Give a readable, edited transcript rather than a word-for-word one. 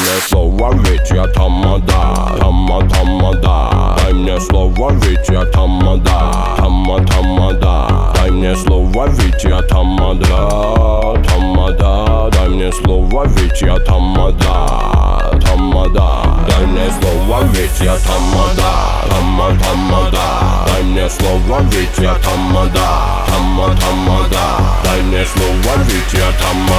мне слово, ведь я тамада, тамада. Дай мне слово, ведь я тамада, тамада. Дай мне слово, ведь я тамада, тамада. Дай мне слово, ведь я тамада, тамада. Дай мне слово, ведь я тамада, тамада. Дай мне слово, ведь я тамада, тамада. Дай мне слово, ведь я тамада.